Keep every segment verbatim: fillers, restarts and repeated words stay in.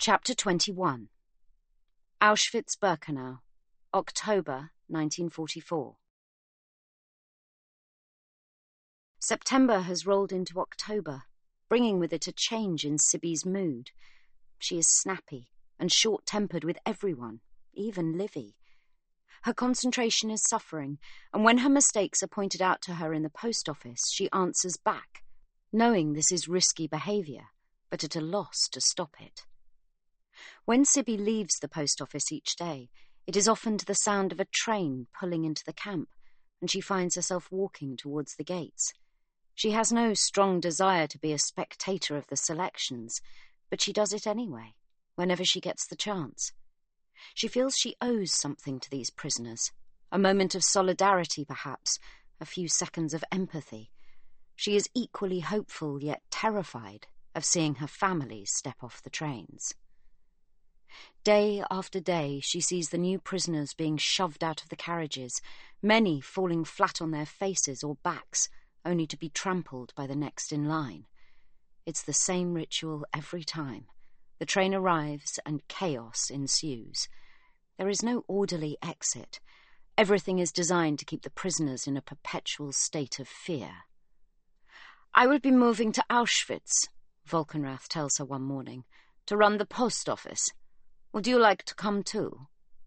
Chapter twenty-one. Auschwitz-Birkenau, October nineteen forty-four. September has rolled into October, bringing with it a change in Sibby's mood. She is snappy and short-tempered with everyone, even Livy. Her concentration is suffering, and when her mistakes are pointed out to her in the post office, she answers back, knowing this is risky behaviour, but at a loss to stop it. When Sibby leaves the post office each day, it is often to the sound of a train pulling into the camp, and she finds herself walking towards the gates. She has no strong desire to be a spectator of the selections, but she does it anyway, whenever she gets the chance. She feels she owes something to these prisoners, a moment of solidarity perhaps, a few seconds of empathy. She is equally hopeful yet terrified of seeing her family step off the trains. Day after day she sees the new prisoners being shoved out of the carriages, many falling flat on their faces or backs, only to be trampled by the next in line. It's the same ritual every time. The train arrives and chaos ensues. There is no orderly exit. Everything is designed to keep the prisoners in a perpetual state of fear. "I will be moving to Auschwitz," Volkenrath tells her one morning, "to run the post office. Would you like to come too?"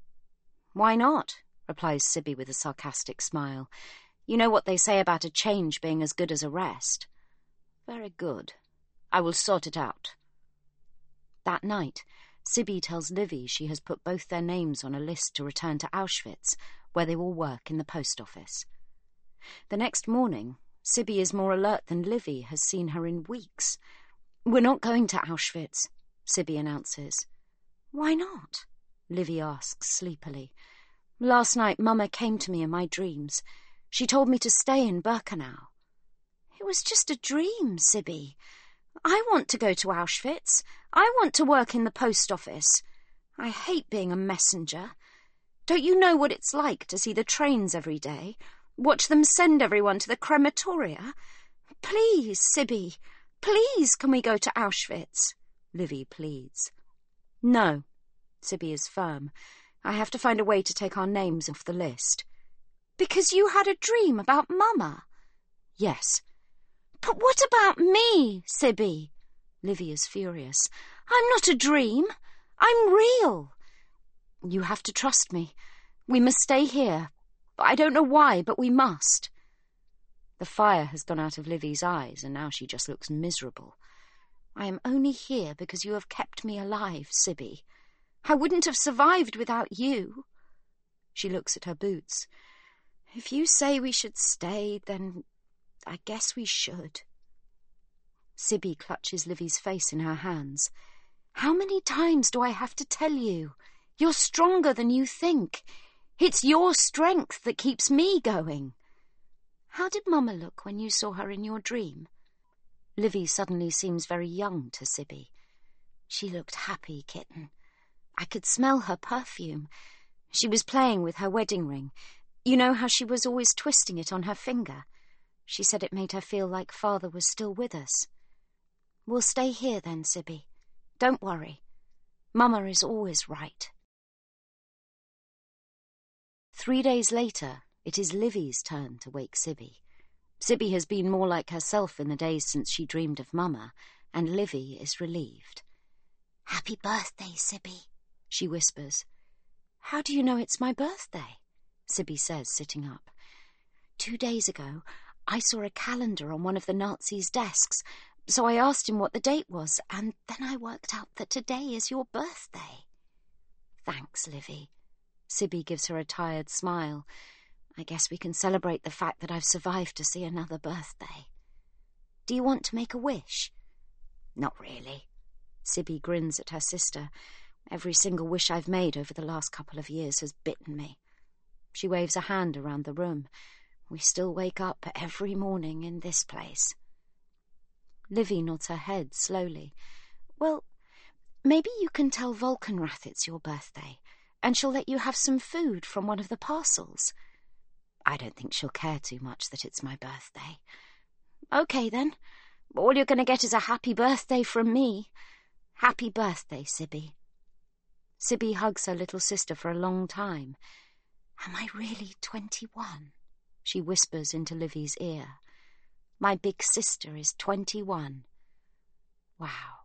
"Why not?" replies Sibby with a sarcastic smile. "You know what they say about a change being as good as a rest." "Very good. I will sort it out." That night, Sibby tells Livy she has put both their names on a list to return to Auschwitz, where they will work in the post office. The next morning, Sibby is more alert than Livy has seen her in weeks. "We're not going to Auschwitz," Sibby announces. "Why not?" Livy asks sleepily. "Last night Mama came to me in my dreams. She told me to stay in Birkenau." "It was just a dream, Sibby. I want to go to Auschwitz. I want to work in the post office. I hate being a messenger. Don't you know what it's like to see the trains every day? Watch them send everyone to the crematoria? Please, Sibby, please can we go to Auschwitz?" Livy pleads. "No," Sibby is firm. "I have to find a way to take our names off the list." "Because you had a dream about Mama?" "Yes." "But what about me, Sibby?" Livy is furious. "I'm not a dream. I'm real." "You have to trust me. We must stay here. I don't know why, but we must." The fire has gone out of Livy's eyes, and now she just looks miserable. "I am only here because you have kept me alive, Sibby. I wouldn't have survived without you." She looks at her boots. "If you say we should stay, then I guess we should." Sibby clutches Livy's face in her hands. "How many times do I have to tell you? You're stronger than you think. It's your strength that keeps me going." "How did Mama look when you saw her in your dream?" Livy suddenly seems very young to Sibby. "She looked happy, kitten. I could smell her perfume. She was playing with her wedding ring. You know how she was always twisting it on her finger? She said it made her feel like Father was still with us." "We'll stay here then, Sibby. Don't worry. Mama is always right." Three days later, it is Livy's turn to wake Sibby. Sibby has been more like herself in the days since she dreamed of Mama, and Livy is relieved. "Happy birthday, Sibby," she whispers. "How do you know it's my birthday?" Sibby says, sitting up. "Two days ago, I saw a calendar on one of the Nazis' desks, so I asked him what the date was, and then I worked out that today is your birthday." "Thanks, Livy." Sibby gives her a tired smile. "I guess we can celebrate the fact that I've survived to see another birthday." "Do you want to make a wish?" "Not really." Sibby grins at her sister. "Every single wish I've made over the last couple of years has bitten me." She waves a hand around the room. "We still wake up every morning in this place." Livy nods her head slowly. "Well, maybe you can tell Volkenrath it's your birthday, and she'll let you have some food from one of the parcels." "I don't think she'll care too much that it's my birthday." "Okay, then. All you're going to get is a happy birthday from me. Happy birthday, Sibby. Sibby hugs her little sister for a long time. Am I really twenty-one? She whispers into Livy's ear. My big sister is twenty-one. Wow.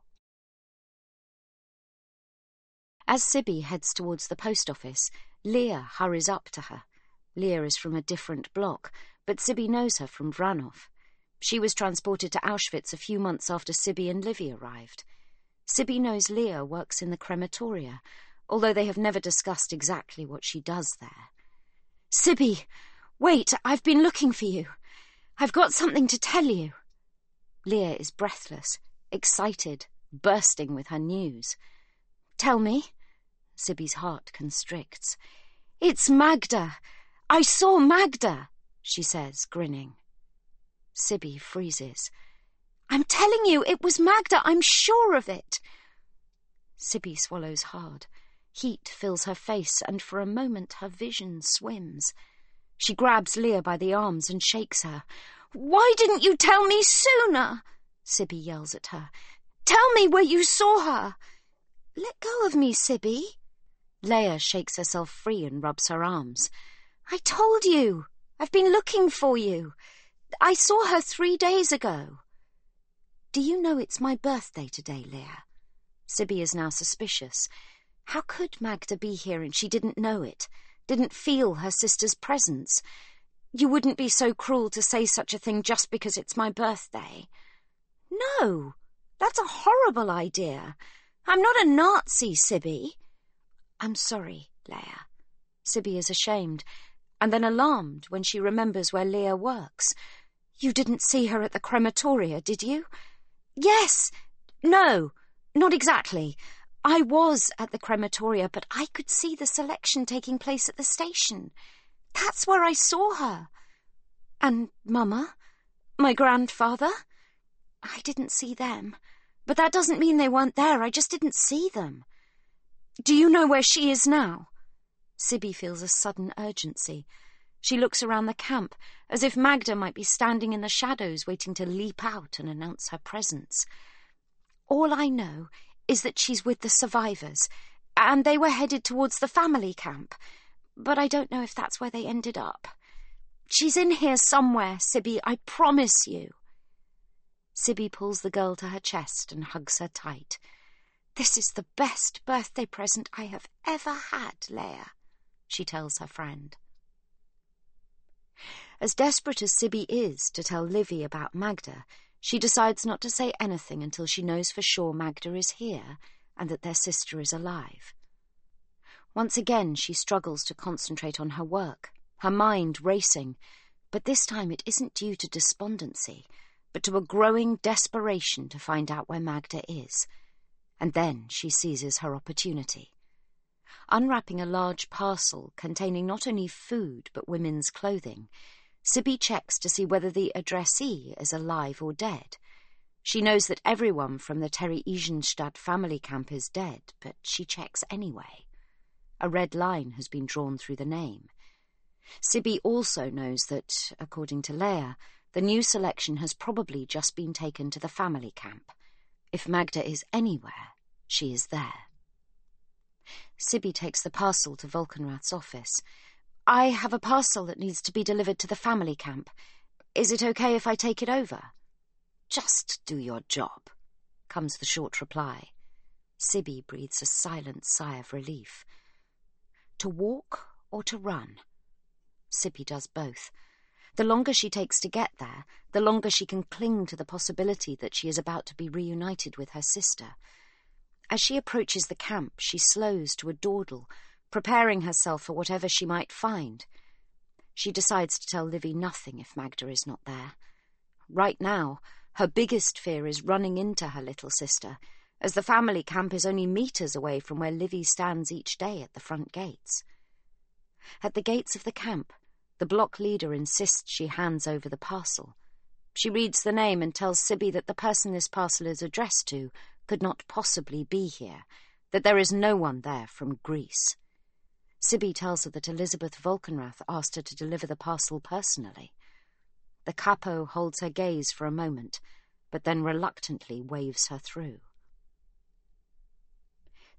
As Sibby heads towards the post office, Leah hurries up to her. Leah is from a different block, but Sibby knows her from Vranov. She was transported to Auschwitz a few months after Sibby and Livy arrived. Sibby knows Leah works in the crematoria, although they have never discussed exactly what she does there. Sibby, wait, I've been looking for you. I've got something to tell you. Leah is breathless, excited, bursting with her news. Tell me. Sibby's heart constricts. It's Magda. I saw Magda, she says, grinning. Sibby freezes. I'm telling you, it was Magda. I'm sure of it. Sibby swallows hard. Heat fills her face, and for a moment her vision swims. She grabs Leah by the arms and shakes her. Why didn't you tell me sooner? Sibby yells at her. Tell me where you saw her. Let go of me, Sibby. Leah shakes herself free and rubs her arms. I told you. I've been looking for you. I saw her three days ago. Do you know it's my birthday today, Leah? Sibby is now suspicious. How could Magda be here and she didn't know it, didn't feel her sister's presence? You wouldn't be so cruel to say such a thing just because it's my birthday. No, that's a horrible idea. I'm not a Nazi, Sibby. I'm sorry, Leah. Sibby is ashamed, and then alarmed when she remembers where Leah works. You didn't see her at the crematoria, did you? Yes. No, not exactly. I was at the crematoria, but I could see the selection taking place at the station. That's where I saw her. And Mama? My grandfather? I didn't see them. But that doesn't mean they weren't there. I just didn't see them. Do you know where she is now? Sibby feels a sudden urgency. She looks around the camp, as if Magda might be standing in the shadows waiting to leap out and announce her presence. All I know is that she's with the survivors, and they were headed towards the family camp, but I don't know if that's where they ended up. She's in here somewhere, Sibby, I promise you. Sibby pulls the girl to her chest and hugs her tight. This is the best birthday present I have ever had, Leah, she tells her friend. As desperate as Sibby is to tell Livy about Magda, she decides not to say anything until she knows for sure Magda is here and that their sister is alive. Once again she struggles to concentrate on her work, her mind racing, but this time it isn't due to despondency, but to a growing desperation to find out where Magda is. And then she seizes her opportunity. Unwrapping a large parcel containing not only food but women's clothing, Sibby checks to see whether the addressee is alive or dead. She knows that everyone from the Theresienstadt family camp is dead, but she checks anyway. A red line has been drawn through the name. Sibby also knows that, according to Leah, the new selection has probably just been taken to the family camp. If Magda is anywhere, she is there. Sibby takes the parcel to Volkenrath's office. I have a parcel that needs to be delivered to the family camp. Is it okay if I take it over? Just do your job, comes the short reply. Sibby breathes a silent sigh of relief. To walk or to run? Sibby does both. The longer she takes to get there, the longer she can cling to the possibility that she is about to be reunited with her sister. As she approaches the camp, she slows to a dawdle, preparing herself for whatever she might find. She decides to tell Livy nothing if Magda is not there. Right now, her biggest fear is running into her little sister, as the family camp is only metres away from where Livy stands each day at the front gates. At the gates of the camp, the block leader insists she hands over the parcel. She reads the name and tells Sibby that the person this parcel is addressed to could not possibly be here, that there is no one there from Greece. Sibby tells her that Elizabeth Volkenrath asked her to deliver the parcel personally. The capo holds her gaze for a moment, but then reluctantly waves her through.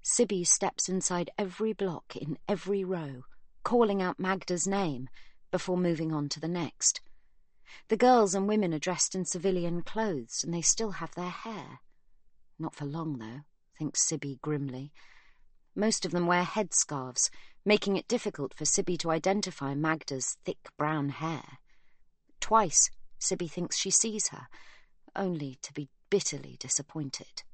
Sibby steps inside every block in every row, calling out Magda's name before moving on to the next. The girls and women are dressed in civilian clothes, and they still have their hair. Not for long, though, thinks Sibby grimly. Most of them wear headscarves, making it difficult for Sibby to identify Magda's thick brown hair. Twice, Sibby thinks she sees her, only to be bitterly disappointed.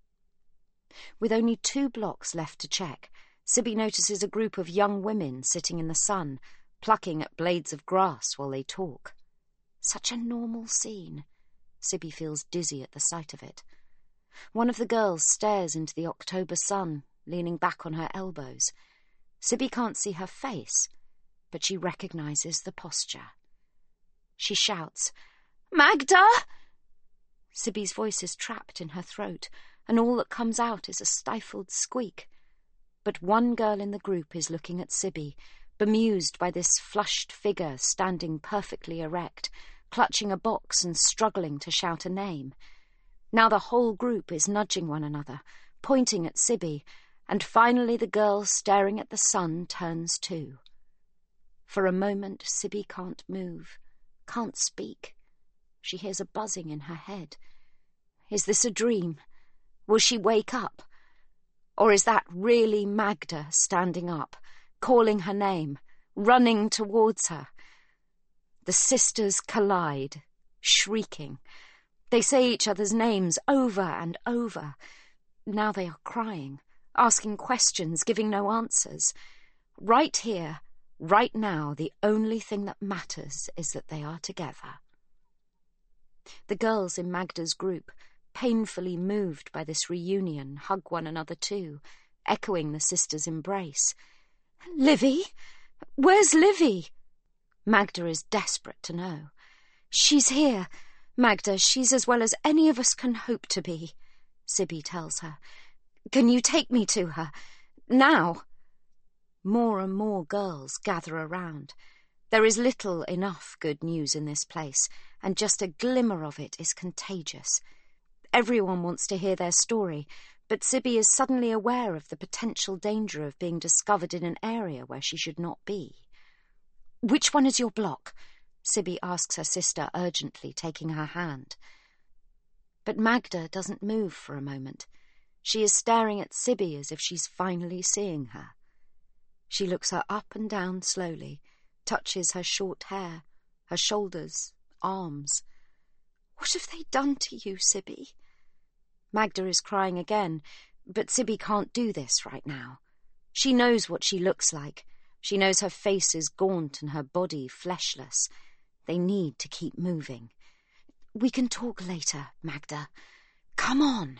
With only two blocks left to check, Sibby notices a group of young women sitting in the sun, plucking at blades of grass while they talk. Such a normal scene. Sibby feels dizzy at the sight of it. One of the girls stares into the October sun, leaning back on her elbows. Sibby can't see her face, but she recognizes the posture. She shouts, "Magda!" Sibby's voice is trapped in her throat, and all that comes out is a stifled squeak. But one girl in the group is looking at Sibby, bemused by this flushed figure standing perfectly erect, clutching a box and struggling to shout a name. Now the whole group is nudging one another, pointing at Sibby, and finally the girl staring at the sun turns too. For a moment Sibby can't move, can't speak. She hears a buzzing in her head. Is this a dream? Will she wake up? Or is that really Magda standing up, calling her name, running towards her? The sisters collide, shrieking. They say each other's names over and over. Now they are crying, asking questions, giving no answers. Right here, right now, the only thing that matters is that they are together. The girls in Magda's group, painfully moved by this reunion, hug one another too, echoing the sisters' embrace. "Livy? Where's Livy?" Magda is desperate to know. "She's here, Magda. She's as well as any of us can hope to be," Sibby tells her. "Can you take me to her? Now?" More and more girls gather around. There is little enough good news in this place, and just a glimmer of it is contagious. Everyone wants to hear their story, but Sibby is suddenly aware of the potential danger of being discovered in an area where she should not be. "Which one is your block?" Sibby asks her sister urgently, taking her hand. But Magda doesn't move for a moment. She is staring at Sibby as if she's finally seeing her. She looks her up and down slowly, touches her short hair, her shoulders, arms. "What have they done to you, Sibby?" Magda is crying again, but Sibby can't do this right now. She knows what she looks like. She knows her face is gaunt and her body fleshless. They need to keep moving. "We can talk later, Magda. Come on."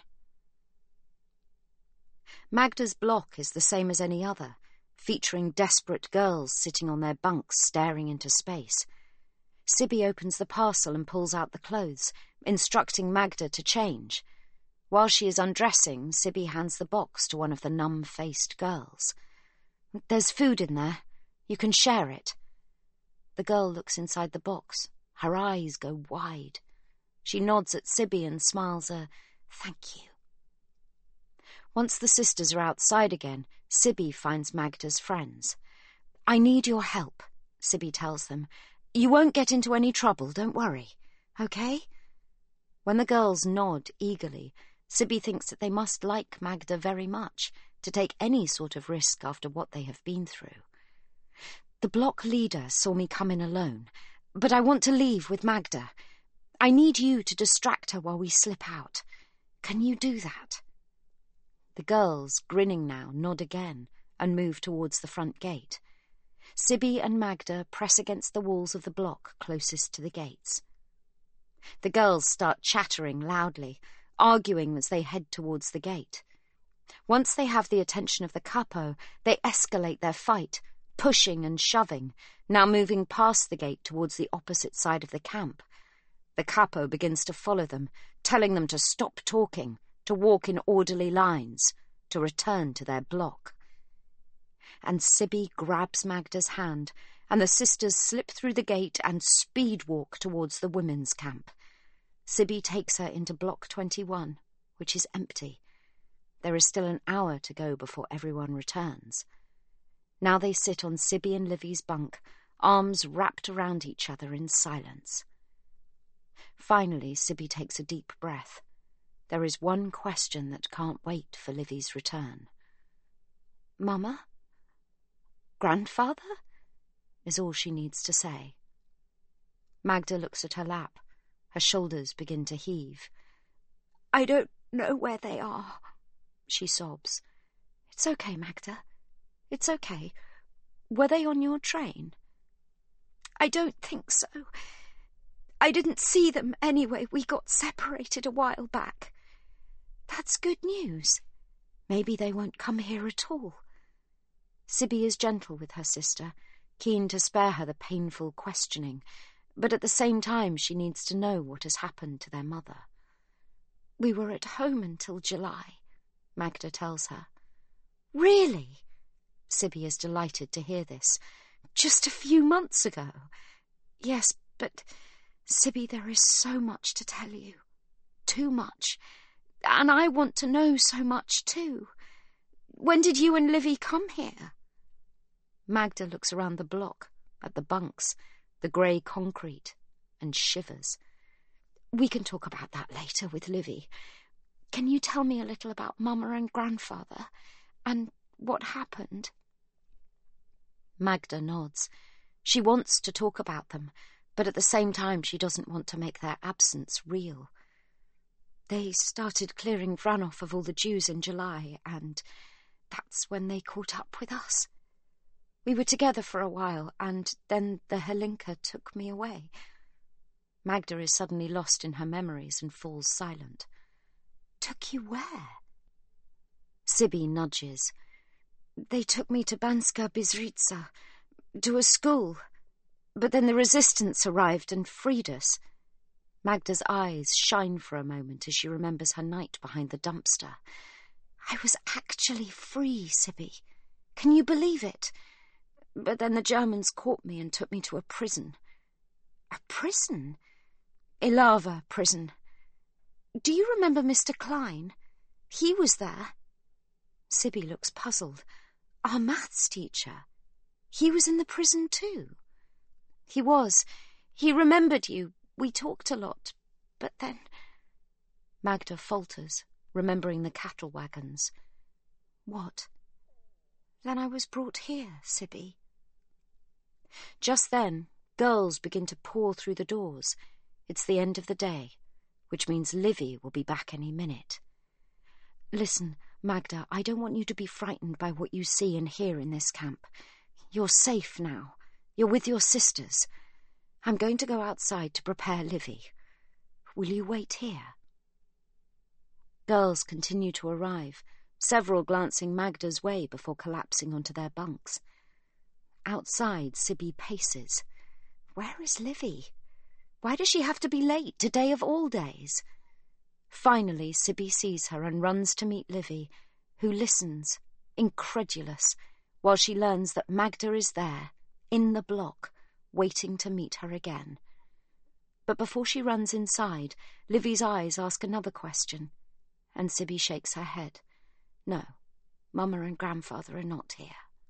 Magda's block is the same as any other, featuring desperate girls sitting on their bunks staring into space. Sibby opens the parcel and pulls out the clothes, instructing Magda to change. While she is undressing, Sibby hands the box to one of the numb-faced girls. "There's food in there. You can share it." The girl looks inside the box. Her eyes go wide. She nods at Sibby and smiles a "thank you." Once the sisters are outside again, Sibby finds Magda's friends. "I need your help," Sibby tells them. "You won't get into any trouble, don't worry. Okay?" When the girls nod eagerly, Sibby thinks that they must like Magda very much to take any sort of risk after what they have been through. "The block leader saw me come in alone, but I want to leave with Magda. I need you to distract her while we slip out. Can you do that?" The girls, grinning now, nod again and move towards the front gate. Sibby and Magda press against the walls of the block closest to the gates. The girls start chattering loudly, arguing as they head towards the gate. Once they have the attention of the capo, they escalate their fight, pushing and shoving, now moving past the gate towards the opposite side of the camp. The capo begins to follow them, telling them to stop talking, to walk in orderly lines, to return to their block. And Sibby grabs Magda's hand, and the sisters slip through the gate and speed walk towards the women's camp. Sibby takes her into Block twenty-one, which is empty. There is still an hour to go before everyone returns. Now they sit on Sibby and Livy's bunk, arms wrapped around each other in silence. Finally, Sibby takes a deep breath. There is one question that can't wait for Livy's return. "Mama? Grandfather?" is all she needs to say. Magda looks at her lap. Her shoulders begin to heave. "I don't know where they are," she sobs. "It's okay, Magda. It's okay. Were they on your train?" "I don't think so. I didn't see them anyway. We got separated a while back." "That's good news. Maybe they won't come here at all." Sibby is gentle with her sister, keen to spare her the painful questioning, but at the same time she needs to know what has happened to their mother. "We were at home until July," Magda tells her. "Really?" Sibby is delighted to hear this. "Just a few months ago." "Yes, but, Sibby, there is so much to tell you. Too much. And I want to know so much too. When did you and Livy come here?" Magda looks around the block, at the bunks, the grey concrete, and shivers. "We can talk about that later with Livy. Can you tell me a little about Mama and Grandfather, and what happened?" Magda nods. She wants to talk about them, but at the same time she doesn't want to make their absence real. "They started clearing Vranov of all the Jews in July, and that's when they caught up with us. We were together for a while, and then the Helinka took me away." Magda is suddenly lost in her memories and falls silent. "Took you where?" Sibby nudges. "They took me to Banska Bystrica, to a school. But then the resistance arrived and freed us." Magda's eyes shine for a moment as she remembers her night behind the dumpster. "I was actually free, Sibby. Can you believe it? But then the Germans caught me and took me to a prison." "A prison?" "Ilava prison. Do you remember Mister Klein? He was there." Sibby looks puzzled. "Our maths teacher. He was in the prison too." "He was. He remembered you. We talked a lot. But then—" Magda falters, remembering the cattle wagons. "What?" "Then I was brought here, Sibby." Just then, girls begin to pour through the doors. It's the end of the day, which means Livy will be back any minute. "Listen, Magda, I don't want you to be frightened by what you see and hear in this camp. You're safe now. You're with your sisters. I'm going to go outside to prepare Livy. Will you wait here?" Girls continue to arrive, several glancing Magda's way before collapsing onto their bunks. Outside, Sibby paces. Where is Livy? Why does she have to be late, today of all days? Finally, Sibby sees her and runs to meet Livy, who listens, incredulous, while she learns that Magda is there, in the block, waiting to meet her again. But before she runs inside, Livy's eyes ask another question, and Sibby shakes her head. No, Mama and Grandfather are not here.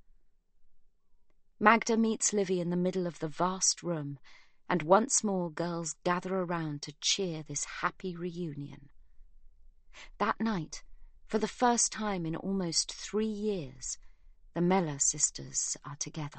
Magda meets Livy in the middle of the vast room, and once more girls gather around to cheer this happy reunion. That night, for the first time in almost three years, the Mella sisters are together.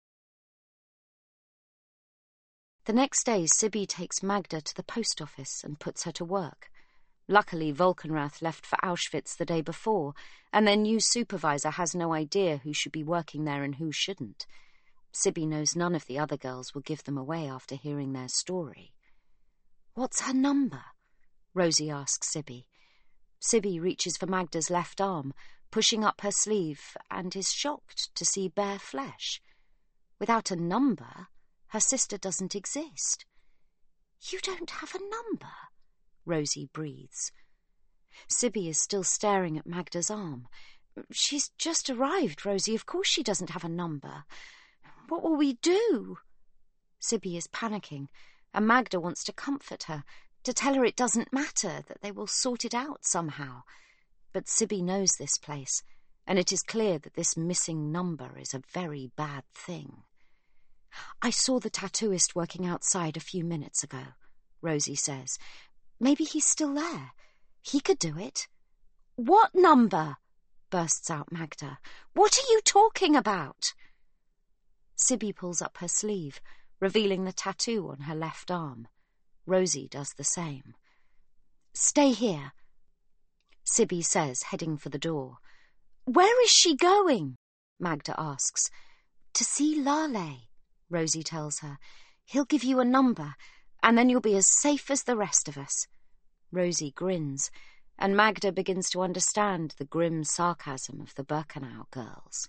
The next day, Sibby takes Magda to the post office and puts her to work. Luckily, Volkenrath left for Auschwitz the day before, and their new supervisor has no idea who should be working there and who shouldn't. Sibby knows none of the other girls will give them away after hearing their story. "What's her number?" Rosie asks Sibby. Sibby reaches for Magda's left arm, pushing up her sleeve, and is shocked to see bare flesh. Without a number, her sister doesn't exist. "You don't have a number?" Rosie breathes. Sibby is still staring at Magda's arm. "She's just arrived, Rosie. Of course she doesn't have a number. What will we do?" Sibby is panicking, and Magda wants to comfort her, to tell her it doesn't matter, that they will sort it out somehow. But Sibby knows this place, and it is clear that this missing number is a very bad thing. "I saw the tattooist working outside a few minutes ago," Rosie says. "Maybe he's still there. He could do it." "What number?" bursts out Magda. "What are you talking about?" Sibby pulls up her sleeve, revealing the tattoo on her left arm. Rosie does the same. "Stay here," Sibby says, heading for the door. "Where is she going?" Magda asks. "To see Lale," Rosie tells her. "He'll give you a number, and then you'll be as safe as the rest of us." Rosie grins, and Magda begins to understand the grim sarcasm of the Birkenau girls.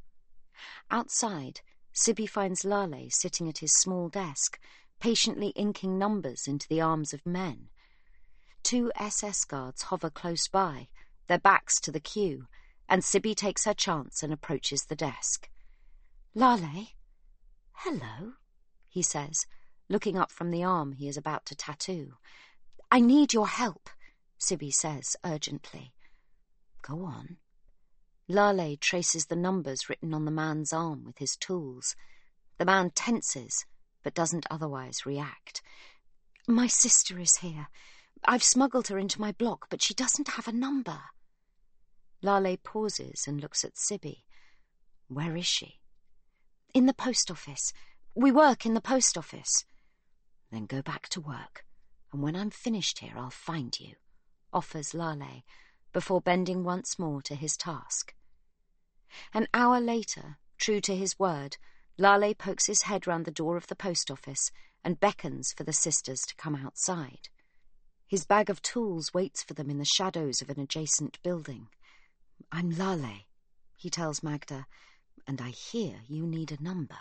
Outside, Sibby finds Lale sitting at his small desk, patiently inking numbers into the arms of men. Two S S guards hover close by, their backs to the queue, and Sibby takes her chance and approaches the desk. "Lale?" "Hello," he says, looking up from the arm he is about to tattoo. "I need your help," Sibby says urgently. "Go on." Lale traces the numbers written on the man's arm with his tools. The man tenses, but doesn't otherwise react. "My sister is here. I've smuggled her into my block, but she doesn't have a number." Lale pauses and looks at Sibby. "Where is she?" "In the post office. We work in the post office." "Then go back to work, and when I'm finished here I'll find you," offers Lale, before bending once more to his task. An hour later, true to his word, Lale pokes his head round the door of the post office and beckons for the sisters to come outside. His bag of tools waits for them in the shadows of an adjacent building. "I'm Lale," he tells Magda, "and I hear you need a number."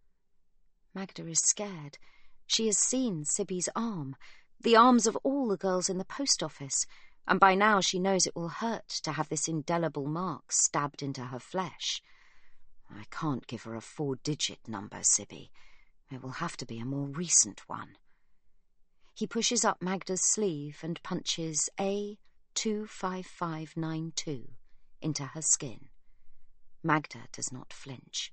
Magda is scared. She has seen Sibby's arm, the arms of all the girls in the post office, and by now she knows it will hurt to have this indelible mark stabbed into her flesh. "I can't give her a four-digit number, Sibby. It will have to be a more recent one." He pushes up Magda's sleeve and punches A two five five nine two into her skin. Magda does not flinch.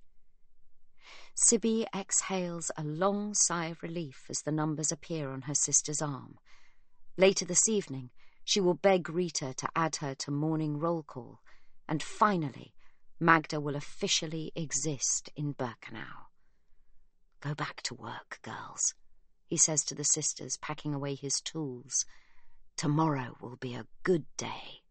Sibby exhales a long sigh of relief as the numbers appear on her sister's arm. Later this evening, she will beg Rita to add her to morning roll call, and finally, Magda will officially exist in Birkenau. "Go back to work, girls," he says to the sisters, packing away his tools. "Tomorrow will be a good day."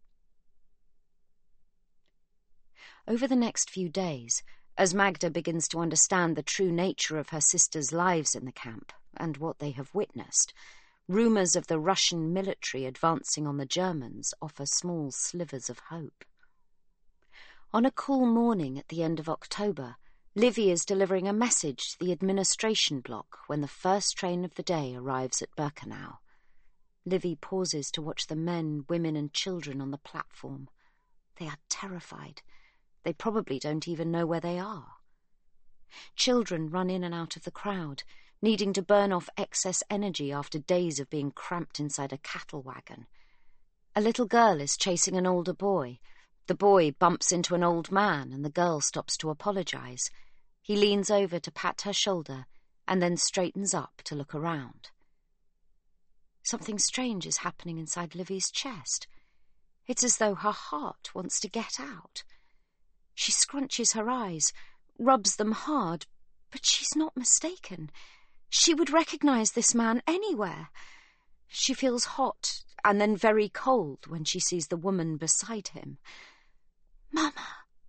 Over the next few days, as Magda begins to understand the true nature of her sisters' lives in the camp and what they have witnessed, rumours of the Russian military advancing on the Germans offer small slivers of hope. On a cool morning at the end of October, Livy is delivering a message to the administration block when the first train of the day arrives at Birkenau. Livy pauses to watch the men, women and children on the platform. They are terrified. They probably don't even know where they are. Children run in and out of the crowd, needing to burn off excess energy after days of being cramped inside a cattle wagon. A little girl is chasing an older boy. The boy bumps into an old man and the girl stops to apologize. He leans over to pat her shoulder and then straightens up to look around. Something strange is happening inside Livy's chest. It's as though her heart wants to get out. She scrunches her eyes, rubs them hard, but she's not mistaken. She would recognize this man anywhere. She feels hot and then very cold when she sees the woman beside him. "Mama!"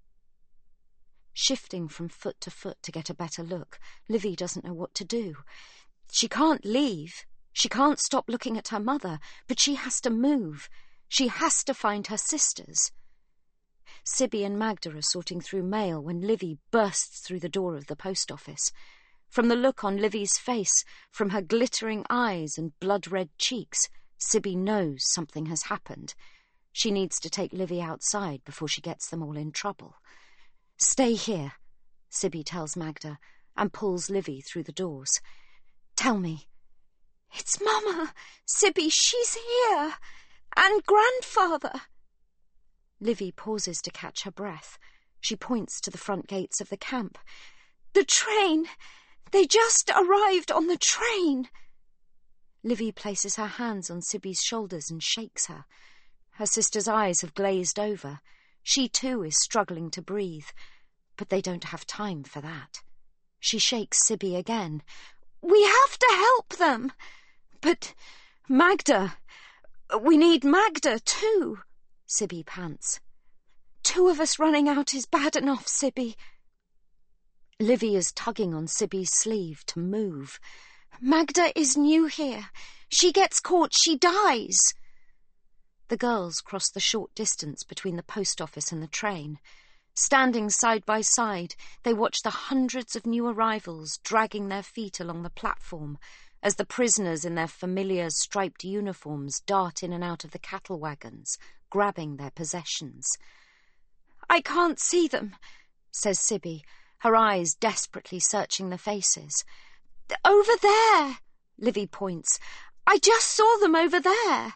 Shifting from foot to foot to get a better look, Livy doesn't know what to do. She can't leave. She can't stop looking at her mother, but she has to move. She has to find her sisters. Sibby and Magda are sorting through mail when Livy bursts through the door of the post office. From the look on Livy's face, from her glittering eyes and blood-red cheeks, Sibby knows something has happened. She needs to take Livy outside before she gets them all in trouble. "Stay here," Sibby tells Magda, and pulls Livy through the doors. "Tell me." "It's Mama! Sibby, she's here! And Grandfather!" Livy pauses to catch her breath. She points to the front gates of the camp. "The train! They just arrived on the train!" Livy places her hands on Sibby's shoulders and shakes her. Her sister's eyes have glazed over. She too is struggling to breathe, but they don't have time for that. She shakes Sibby again. "We have to help them!" "But Magda, we need Magda too," Sibby pants. "Two of us running out is bad enough, Sibby." Livy is tugging on Sibby's sleeve to move. "Magda is new here. She gets caught, she dies." The girls cross the short distance between the post office and the train. Standing side by side, they watch the hundreds of new arrivals dragging their feet along the platform as the prisoners in their familiar striped uniforms dart in and out of the cattle wagons, grabbing their possessions. "I can't see them," says Sibby, her eyes desperately searching the faces. "Over there," Livy points. "I just saw them over there."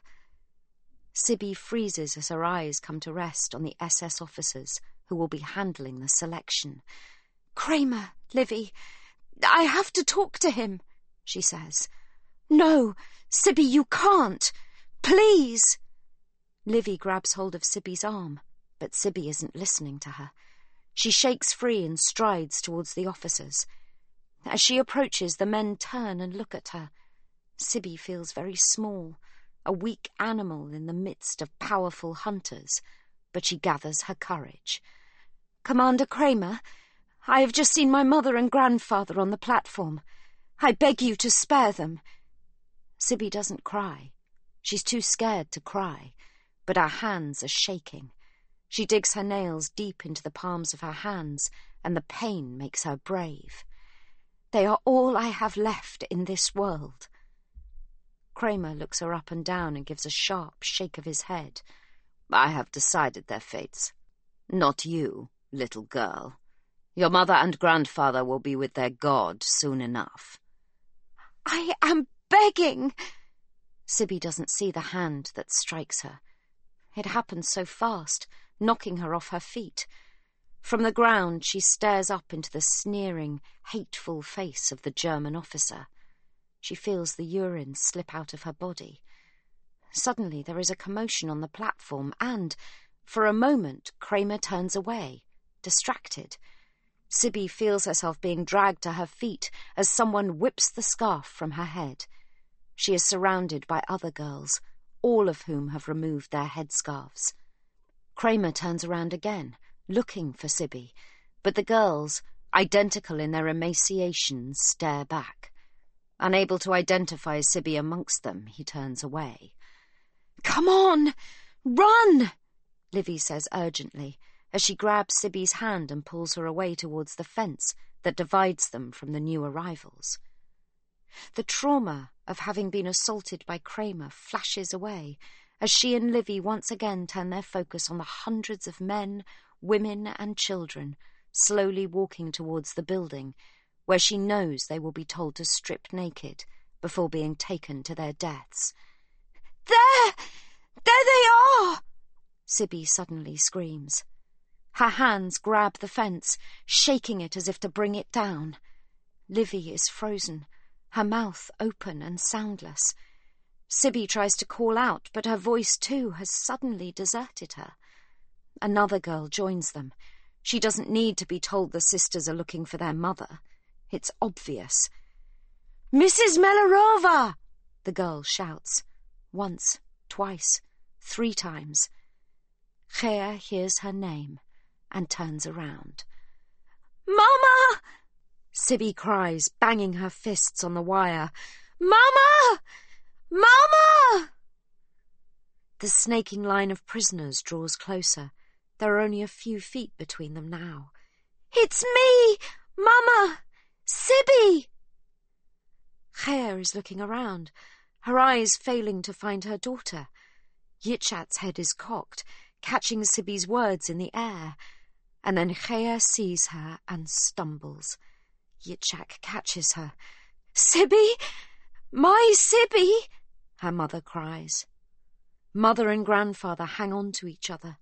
Sibby freezes as her eyes come to rest on the S S officers who will be handling the selection. "Kramer, Livy, I have to talk to him," she says. "No, Sibby, you can't. Please." Livy grabs hold of Sibby's arm, but Sibby isn't listening to her. She shakes free and strides towards the officers. As she approaches, the men turn and look at her. Sibby feels very small, a weak animal in the midst of powerful hunters, but she gathers her courage. "Commander Kramer, I have just seen my mother and grandfather on the platform. I beg you to spare them." Sibby doesn't cry. She's too scared to cry, but her hands are shaking. She digs her nails deep into the palms of her hands, and the pain makes her brave. "They are all I have left in this world." Kramer looks her up and down and gives a sharp shake of his head. "I have decided their fates. Not you, little girl. Your mother and grandfather will be with their God soon enough." "I am begging." Sibby doesn't see the hand that strikes her. It happens so fast, knocking her off her feet. From the ground, she stares up into the sneering, hateful face of the German officer. She feels the urine slip out of her body. Suddenly there is a commotion on the platform and, for a moment, Kramer turns away, distracted. Sibby feels herself being dragged to her feet as someone whips the scarf from her head. She is surrounded by other girls, all of whom have removed their headscarves. Kramer turns around again, looking for Sibby, but the girls, identical in their emaciation, stare back. Unable to identify Sibby amongst them, he turns away. "Come on! Run!" Livy says urgently, as she grabs Sibby's hand and pulls her away towards the fence that divides them from the new arrivals. The trauma of having been assaulted by Kramer flashes away as she and Livy once again turn their focus on the hundreds of men, women and children slowly walking towards the building, where she knows they will be told to strip naked before being taken to their deaths. "There! There they are!" Sibby suddenly screams. Her hands grab the fence, shaking it as if to bring it down. Livy is frozen, her mouth open and soundless. Sibby tries to call out, but her voice too has suddenly deserted her. Another girl joins them. She doesn't need to be told the sisters are looking for their mother. It's obvious. "Missus Melarova!" the girl shouts. Once, twice, three times. Chea hears her name and turns around. "Mama!" Sibby cries, banging her fists on the wire. "Mama! Mama!" The snaking line of prisoners draws closer. There are only a few feet between them now. "It's me! Mama! Sibby!" Chea is looking around, her eyes failing to find her daughter. Yitzhak's head is cocked, catching Sibby's words in the air, and then Chea sees her and stumbles. Yitzhak catches her. "Sibby! My Sibby!" her mother cries. Mother and grandfather hang on to each other,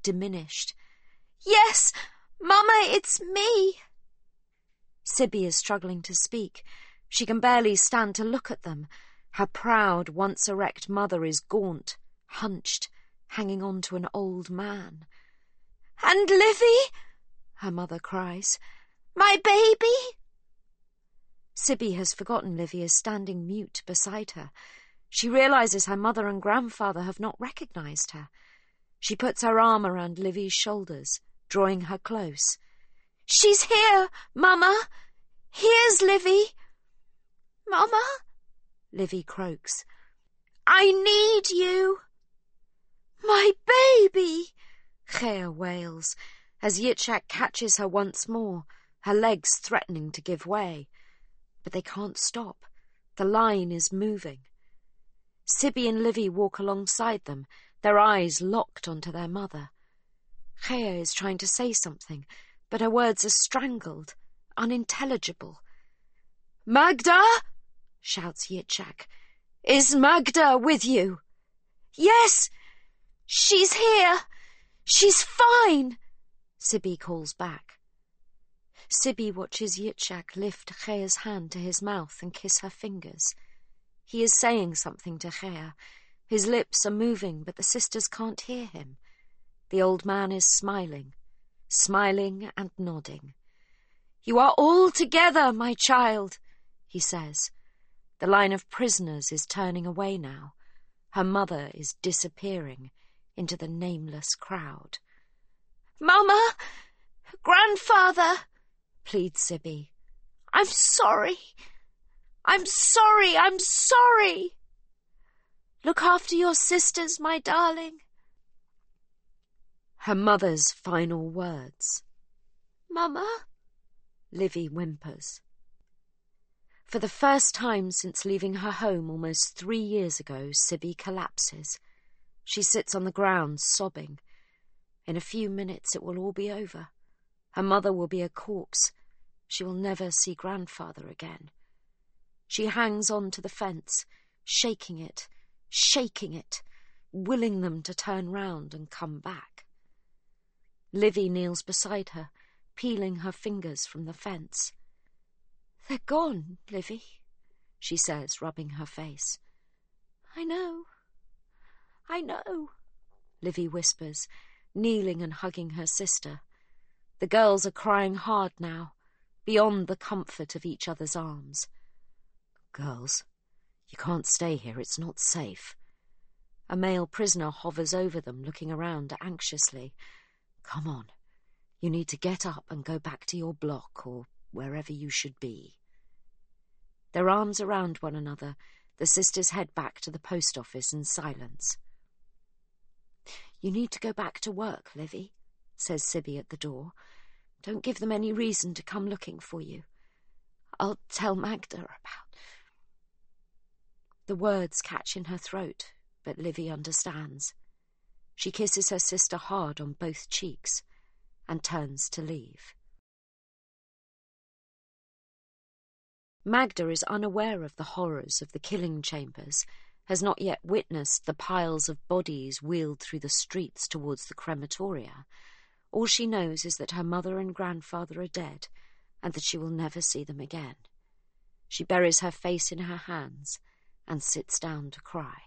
diminished. "Yes, Mama, it's me." Sibby is struggling to speak. She can barely stand to look at them. Her proud, once erect mother is gaunt, hunched, hanging on to an old man. "And Livy?" her mother cries. "My baby?" Sibby has forgotten Livy is standing mute beside her. She realizes her mother and grandfather have not recognized her. She puts her arm around Livy's shoulders, drawing her close. "She's here, Mama! Here's Livy!" "Mama?" Livy croaks. "I need you!" "My baby!" Chea wails, as Yitzhak catches her once more, her legs threatening to give way. But they can't stop. The line is moving. Sibby and Livy walk alongside them, their eyes locked onto their mother. Chea is trying to say something, but her words are strangled, unintelligible. "Magda!" shouts Yitzhak. "Is Magda with you?" "Yes! She's here! She's fine!" Sibby calls back. Sibby watches Yitzhak lift Chea's hand to his mouth and kiss her fingers. He is saying something to Chea. His lips are moving, but the sisters can't hear him. The old man is smiling, smiling and nodding. "You are all together, my child," he says. The line of prisoners is turning away now. Her mother is disappearing into the nameless crowd. "Mama! Grandfather!" pleads Sibby. "I'm sorry. I'm sorry. I'm sorry. Look after your sisters, my darling." Her mother's final words. "Mama?" Livy whimpers. For the first time since leaving her home almost three years ago, Sibby collapses. She sits on the ground, sobbing. In a few minutes it will all be over. Her mother will be a corpse. She will never see grandfather again. She hangs on to the fence, shaking it, shaking it, willing them to turn round and come back. Livy kneels beside her, peeling her fingers from the fence. "They're gone, Livy," she says, rubbing her face. "I know, I know," Livy whispers, kneeling and hugging her sister. The girls are crying hard now, beyond the comfort of each other's arms. "Girls, you can't stay here, it's not safe." A male prisoner hovers over them, looking around anxiously. "Come on, you need to get up and go back to your block, or wherever you should be." Their arms around one another, the sisters head back to the post office in silence. "You need to go back to work, Livy," says Sibby at the door. "Don't give them any reason to come looking for you. I'll tell Magda about..." The words catch in her throat, but Livy understands. She kisses her sister hard on both cheeks and turns to leave. Magda is unaware of the horrors of the killing chambers, has not yet witnessed the piles of bodies wheeled through the streets towards the crematoria. All she knows is that her mother and grandfather are dead, and that she will never see them again. She buries her face in her hands and sits down to cry.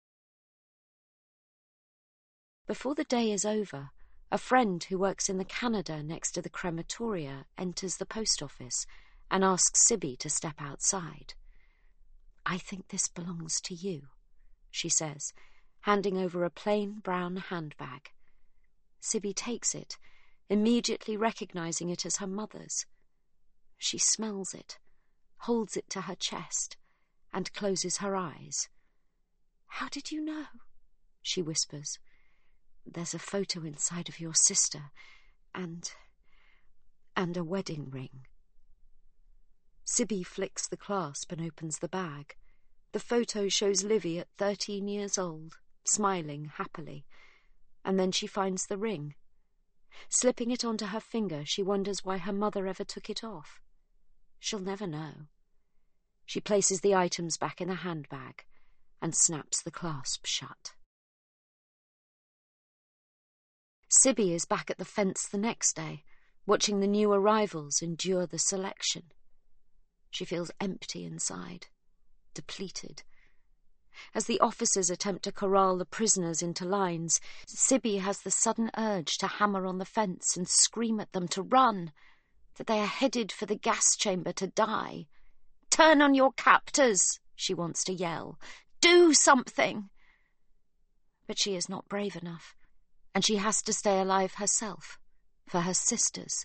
Before the day is over, a friend who works in the Canada next to the crematoria enters the post office and asks Sibby to step outside. "I think this belongs to you," she says, handing over a plain brown handbag. Sibby takes it, immediately recognizing it as her mother's. She smells it, holds it to her chest, and closes her eyes. "How did you know?" she whispers. "There's a photo inside of your sister, and... and a wedding ring." Sibby flicks the clasp and opens the bag. The photo shows Livy at thirteen years old, smiling happily, and then she finds the ring. Slipping it onto her finger, she wonders why her mother ever took it off. She'll never know. She places the items back in the handbag and snaps the clasp shut. Sibby is back at the fence the next day, watching the new arrivals endure the selection. She feels empty inside, depleted. As the officers attempt to corral the prisoners into lines, Sibby has the sudden urge to hammer on the fence and scream at them to run, that they are headed for the gas chamber to die. "Turn on your captors," she wants to yell. "Do something!" But she is not brave enough, and she has to stay alive herself, for her sisters.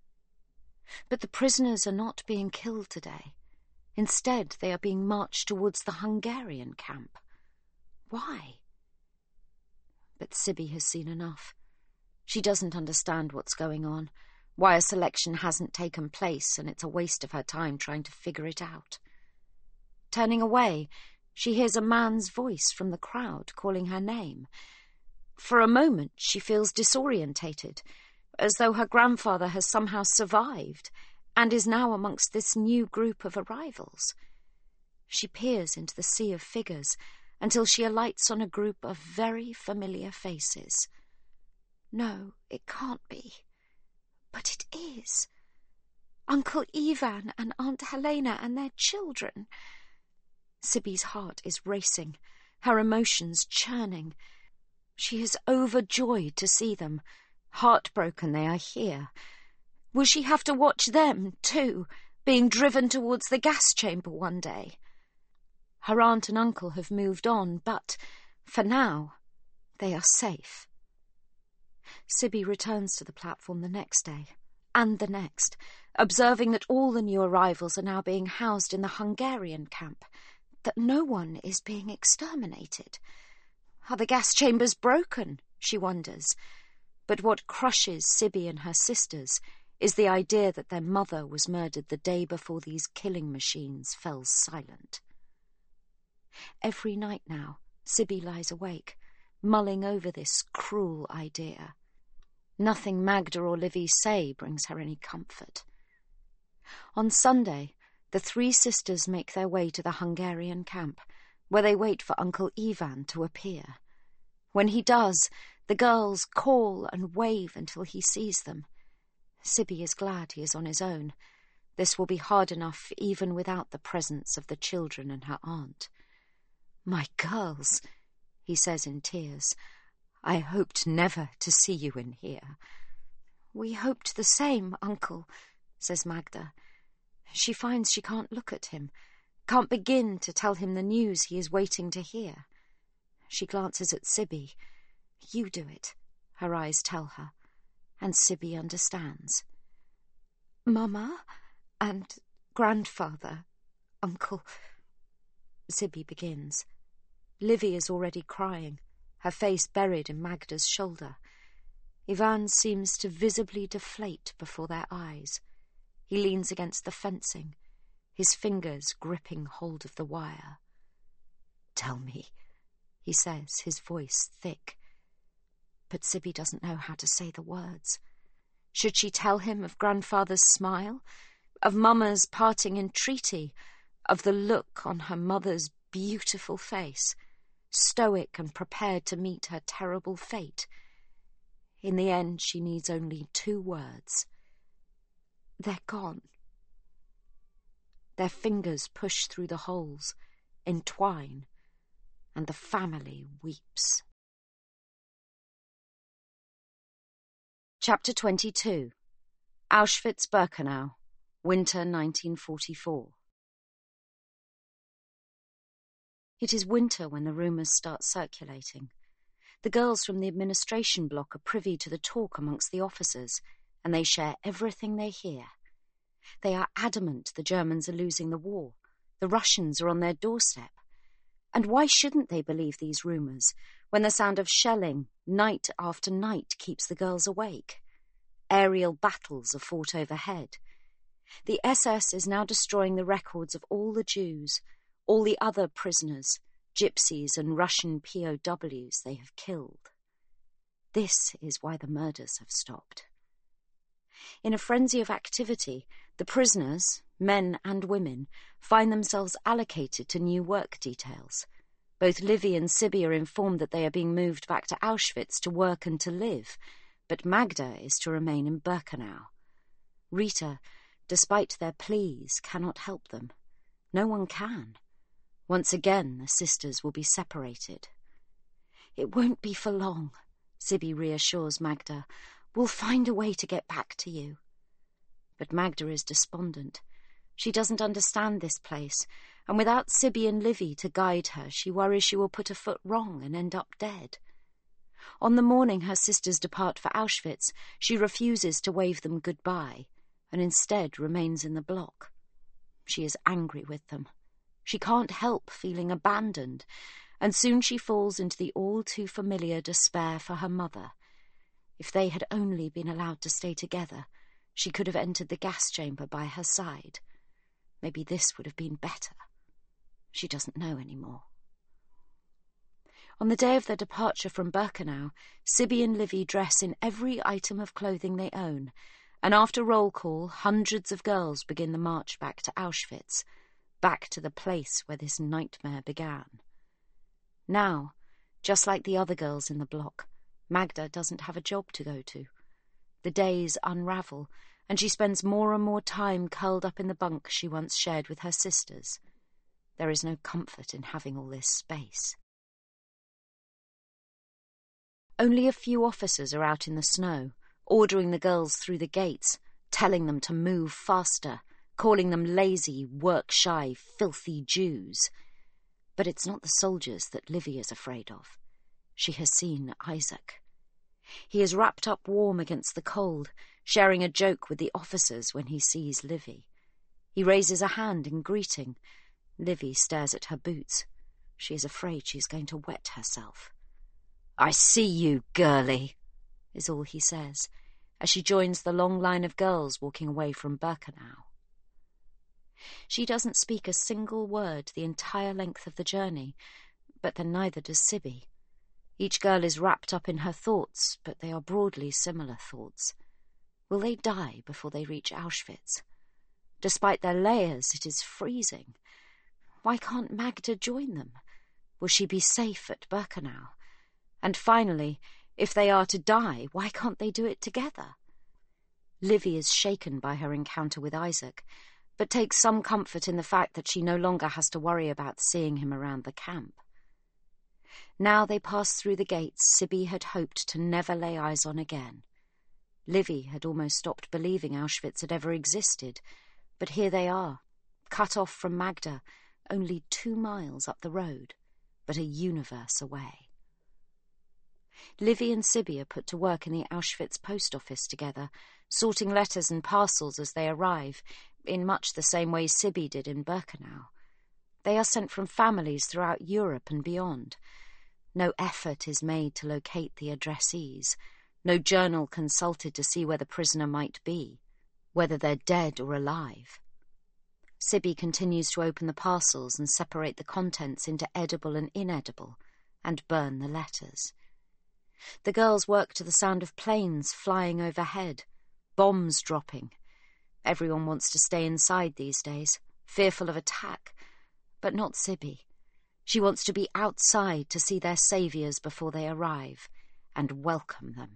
But the prisoners are not being killed today. Instead, they are being marched towards the Hungarian camp. Why? But Sibby has seen enough. She doesn't understand what's going on, why a selection hasn't taken place, and it's a waste of her time trying to figure it out. Turning away, she hears a man's voice from the crowd calling her name. For a moment, she feels disorientated, as though her grandfather has somehow survived and is now amongst this new group of arrivals. She peers into the sea of figures until she alights on a group of very familiar faces. No, it can't be. But it is. Uncle Ivan and Aunt Helena and their children. Sibby's heart is racing, her emotions churning. She is overjoyed to see them, heartbroken they are here. Will she have to watch them, too, being driven towards the gas chamber one day? Her aunt and uncle have moved on, but, for now, they are safe. Sibby returns to the platform the next day, and the next, observing that all the new arrivals are now being housed in the Hungarian camp, that no one is being exterminated. Are the gas chambers broken, she wonders. But what crushes Sibby and her sisters is the idea that their mother was murdered the day before these killing machines fell silent. Every night now, Sibby lies awake, mulling over this cruel idea. Nothing Magda or Livy say brings her any comfort. On Sunday, the three sisters make their way to the Hungarian camp, where they wait for Uncle Ivan to appear. When he does, the girls call and wave until he sees them. Sibby is glad he is on his own. This will be hard enough even without the presence of the children and her aunt. "My girls," he says in tears, "I hoped never to see you in here." "We hoped the same, Uncle," says Magda. She finds she can't look at him, can't begin to tell him the news he is waiting to hear. She glances at Sibby. "You do it," her eyes tell her, and Sibby understands. "Mama and grandfather, Uncle..." Sibby begins. Livy is already crying, her face buried in Magda's shoulder. Ivan seems to visibly deflate before their eyes. He leans against the fencing, his fingers gripping hold of the wire. "Tell me," he says, his voice thick. But Sibby doesn't know how to say the words. Should she tell him of grandfather's smile, of Mama's parting entreaty, of the look on her mother's beautiful face, stoic and prepared to meet her terrible fate? In the end, she needs only two words. They're gone. Their fingers push through the holes, entwine, and the family weeps. Chapter twenty-two. Auschwitz-Birkenau, winter nineteen forty-four. It is winter when the rumours start circulating. The girls from the administration block are privy to the talk amongst the officers, and they share everything they hear. They are adamant the Germans are losing the war. The Russians are on their doorstep. And why shouldn't they believe these rumours when the sound of shelling, night after night, keeps the girls awake? Aerial battles are fought overhead. The S S is now destroying the records of all the Jews, all the other prisoners, gypsies and Russian P O Ws they have killed. This is why the murders have stopped. In a frenzy of activity, the prisoners, men and women, find themselves allocated to new work details. Both Livy and Sibby are informed that they are being moved back to Auschwitz to work and to live, but Magda is to remain in Birkenau. Rita, despite their pleas, cannot help them. No one can. Once again, the sisters will be separated. "It won't be for long," Sibby reassures Magda. "We'll find a way to get back to you." But Magda is despondent. She doesn't understand this place, and without Sibby and Livy to guide her, she worries she will put a foot wrong and end up dead. On the morning her sisters depart for Auschwitz, she refuses to wave them goodbye, and instead remains in the block. She is angry with them. She can't help feeling abandoned, and soon she falls into the all-too-familiar despair for her mother. If they had only been allowed to stay together, she could have entered the gas chamber by her side. Maybe this would have been better. She doesn't know anymore. On the day of their departure from Birkenau, Sibby and Livy dress in every item of clothing they own, and after roll call, hundreds of girls begin the march back to Auschwitz, back to the place where this nightmare began. Now, just like the other girls in the block, Magda doesn't have a job to go to. The days unravel, and she spends more and more time curled up in the bunk she once shared with her sisters. There is no comfort in having all this space. Only a few officers are out in the snow, ordering the girls through the gates, telling them to move faster, calling them lazy, work-shy, filthy Jews. But it's not the soldiers that Livy is afraid of. She has seen Isaac. He is wrapped up warm against the cold, sharing a joke with the officers when he sees Livy. He raises a hand in greeting. Livy stares at her boots. She is afraid she is going to wet herself. "I see you, girlie," is all he says, as she joins the long line of girls walking away from Birkenau. She doesn't speak a single word the entire length of the journey, but then neither does Sibby. Each girl is wrapped up in her thoughts, but they are broadly similar thoughts. Will they die before they reach Auschwitz? Despite their layers, it is freezing. Why can't Magda join them? Will she be safe at Birkenau? And finally, if they are to die, why can't they do it together? Livy is shaken by her encounter with Isaac, but takes some comfort in the fact that she no longer has to worry about seeing him around the camp. Now they pass through the gates Sibby had hoped to never lay eyes on again. Livy had almost stopped believing Auschwitz had ever existed, but here they are, cut off from Magda, only two miles up the road, but a universe away. Livy and Sibby are put to work in the Auschwitz post office together, sorting letters and parcels as they arrive, in much the same way Sibby did in Birkenau. They are sent from families throughout Europe and beyond. No effort is made to locate the addressees, no journal consulted to see where the prisoner might be, whether they're dead or alive. Sibby continues to open the parcels and separate the contents into edible and inedible, and burn the letters. The girls work to the sound of planes flying overhead, bombs dropping. Everyone wants to stay inside these days, fearful of attack, but not Sibby. She wants to be outside to see their saviours before they arrive, and welcome them.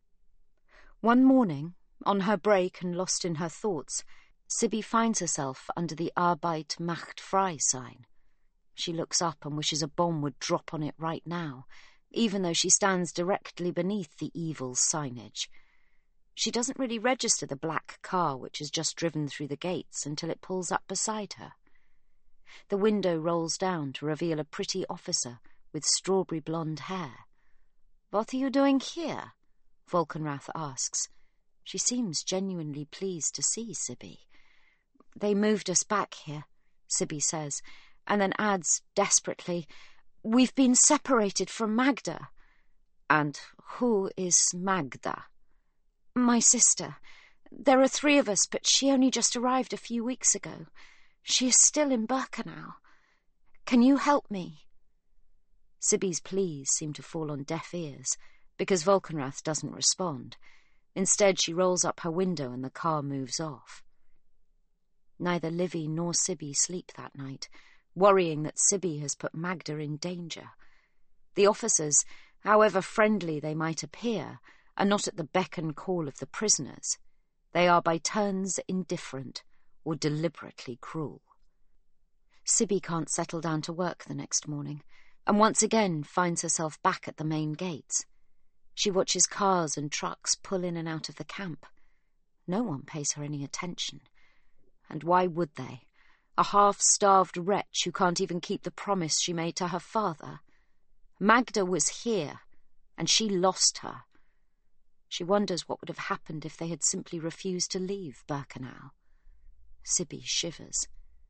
One morning, on her break and lost in her thoughts, Sibby finds herself under the Arbeit macht frei sign. She looks up and wishes a bomb would drop on it right now, even though she stands directly beneath the evil signage. She doesn't really register the black car which has just driven through the gates until it pulls up beside her. The window rolls down to reveal a pretty officer with strawberry blonde hair. "What are you doing here?" Volkenrath asks. She seems genuinely pleased to see Sibby. "They moved us back here," Sibby says, and then adds desperately, "We've been separated from Magda." "And who is Magda?" "My sister. There are three of us, but she only just arrived a few weeks ago. She is still in Birkenau. Can you help me?" Sibby's pleas seem to fall on deaf ears, because Volkenrath doesn't respond. Instead, she rolls up her window and the car moves off. Neither Livy nor Sibby sleep that night, worrying that Sibby has put Magda in danger. The officers, however friendly they might appear, are not at the beck and call of the prisoners. They are by turns indifferent or deliberately cruel. Sibby can't settle down to work the next morning, and once again finds herself back at the main gates. She watches cars and trucks pull in and out of the camp. No one pays her any attention. And why would they? A half-starved wretch who can't even keep the promise she made to her father. Magda was here, and she lost her. She wonders what would have happened if they had simply refused to leave Birkenau. Sibby shivers.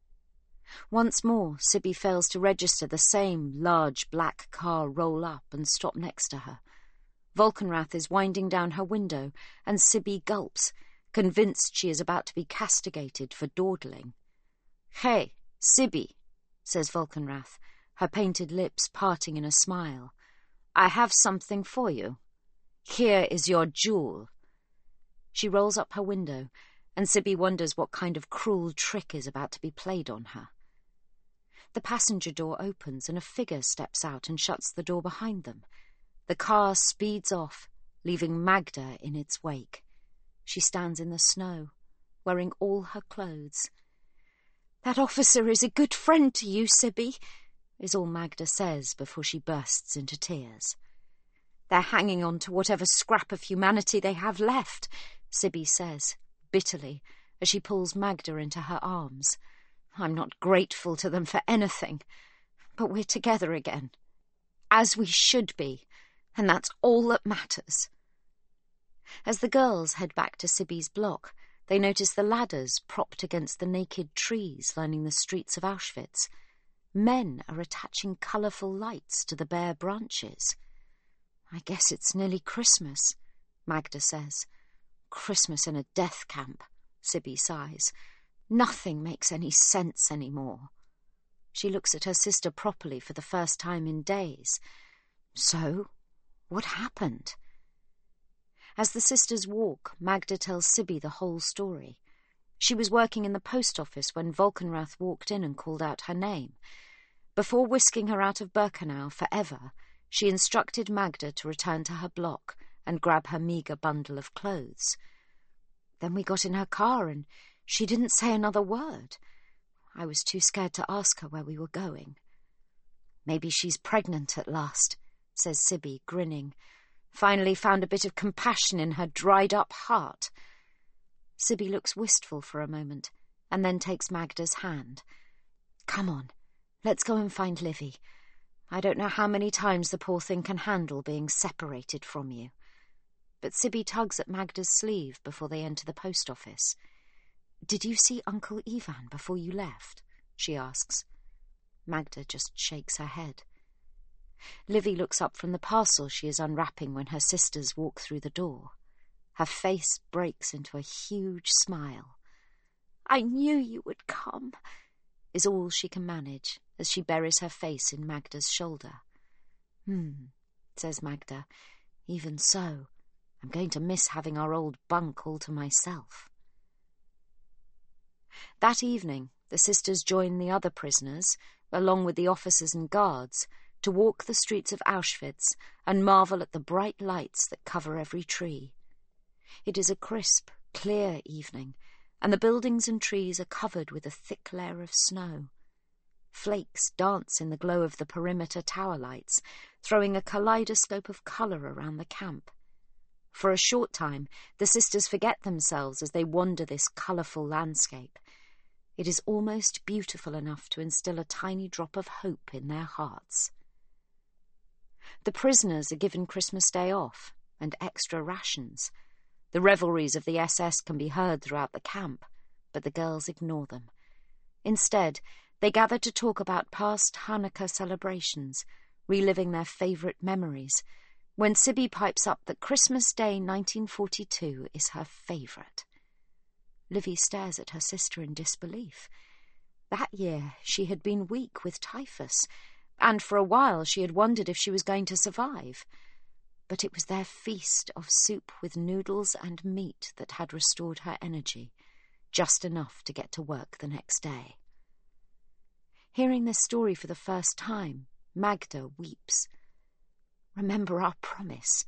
Once more, Sibby fails to register the same large black car roll up and stop next to her. Volkenrath is winding down her window, and Sibby gulps, convinced she is about to be castigated for dawdling. "Hey, Sibby," says Volkenrath, her painted lips parting in a smile. "I have something for you. Here is your jewel." She rolls up her window, and Sibby wonders what kind of cruel trick is about to be played on her. The passenger door opens and a figure steps out and shuts the door behind them. The car speeds off, leaving Magda in its wake. She stands in the snow, wearing all her clothes. "That officer is a good friend to you, Sibby," is all Magda says before she bursts into tears. "They're hanging on to whatever scrap of humanity they have left," Sibby says, bitterly, as she pulls Magda into her arms. "I'm not grateful to them for anything, but we're together again. As we should be, and that's all that matters." As the girls head back to Sibby's block, they notice the ladders propped against the naked trees lining the streets of Auschwitz. Men are attaching colourful lights to the bare branches. "I guess it's nearly Christmas," Magda says. "Christmas in a death camp," Sibby sighs. "Nothing makes any sense anymore." She looks at her sister properly for the first time in days. "So, what happened?" As the sisters walk, Magda tells Sibby the whole story. She was working in the post office when Volkenrath walked in and called out her name. Before whisking her out of Birkenau forever, she instructed Magda to return to her block and grab her meagre bundle of clothes. "Then we got in her car and she didn't say another word. I was too scared to ask her where we were going." "Maybe she's pregnant at last," says Sibby, grinning. "Finally found a bit of compassion in her dried-up heart." Sibby looks wistful for a moment, and then takes Magda's hand. "Come on, let's go and find Livy. I don't know how many times the poor thing can handle being separated from you." But Sibby tugs at Magda's sleeve before they enter the post office. "Did you see Uncle Ivan before you left?" she asks. Magda just shakes her head. Livy looks up from the parcel she is unwrapping when her sisters walk through the door. Her face breaks into a huge smile. "I knew you would come," is all she can manage as she buries her face in Magda's shoulder. Hmm, says Magda. "Even so, I'm going to miss having our old bunk all to myself." That evening, the sisters join the other prisoners, along with the officers and guards, to walk the streets of Auschwitz and marvel at the bright lights that cover every tree. It is a crisp, clear evening, and the buildings and trees are covered with a thick layer of snow. Flakes dance in the glow of the perimeter tower lights, throwing a kaleidoscope of colour around the camp. For a short time, the sisters forget themselves as they wander this colourful landscape. It is almost beautiful enough to instill a tiny drop of hope in their hearts. The prisoners are given Christmas Day off, and extra rations. The revelries of the S S can be heard throughout the camp, but the girls ignore them. Instead, they gather to talk about past Hanukkah celebrations, reliving their favourite memories, when Sibby pipes up that Christmas Day nineteen forty-two is her favourite. Livy stares at her sister in disbelief. That year she had been weak with typhus, and for a while she had wondered if she was going to survive. But it was their feast of soup with noodles and meat that had restored her energy, just enough to get to work the next day. Hearing this story for the first time, Magda weeps. "Remember our promise,"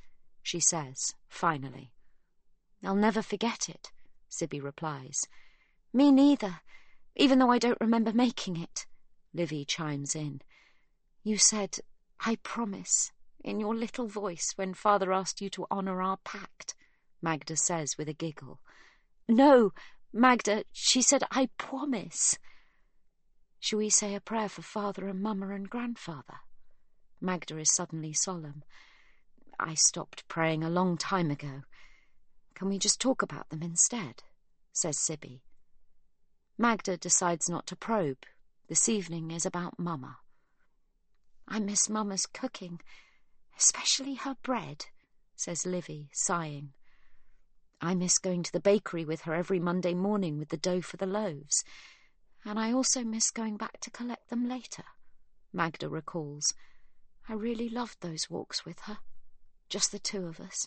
she says, finally. I'll never forget it, Sibby replies. Me neither, even though I don't remember making it, Livy chimes in. You said, I promise, in your little voice when Father asked you to honour our pact, Magda says with a giggle. No, Magda, she said, I promise. Shall we say a prayer for Father and Mama and Grandfather? Magda is suddenly solemn. I stopped praying a long time ago. Can we just talk about them instead? Says Sibby. Magda decides not to probe. This evening is about Mama. I miss Mama's cooking, especially her bread, says Livy, sighing. I miss going to the bakery with her every Monday morning with the dough for the loaves, and I also miss going back to collect them later, Magda recalls. I really loved those walks with her, just the two of us.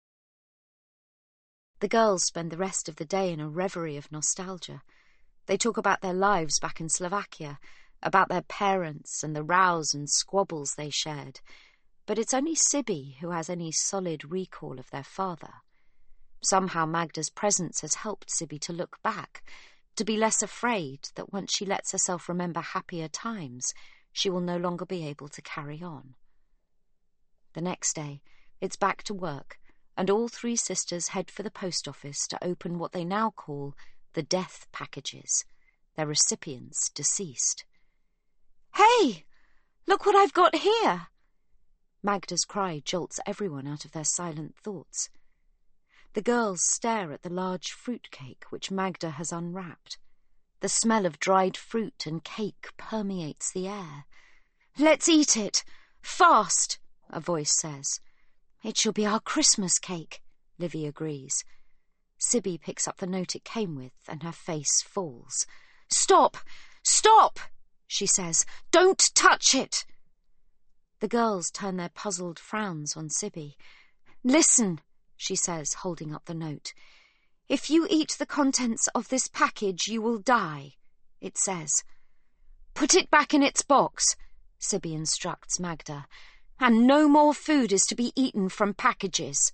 The girls spend the rest of the day in a reverie of nostalgia. They talk about their lives back in Slovakia, about their parents and the rows and squabbles they shared, but it's only Sibby who has any solid recall of their father. Somehow Magda's presence has helped Sibby to look back, to be less afraid that once she lets herself remember happier times, she will no longer be able to carry on. The next day, it's back to work, and all three sisters head for the post office to open what they now call the death packages, their recipients deceased. Hey! Look what I've got here! Magda's cry jolts everyone out of their silent thoughts. The girls stare at the large fruit cake which Magda has unwrapped. The smell of dried fruit and cake permeates the air. Let's eat it! Fast! A voice says. It shall be our Christmas cake, Livy agrees. Sibby picks up the note it came with, and her face falls. Stop! Stop! She says. Don't touch it! The girls turn their puzzled frowns on Sibby. Listen, she says, holding up the note. If you eat the contents of this package, you will die, it says. Put it back in its box, Sibby instructs Magda, and no more food is to be eaten from packages.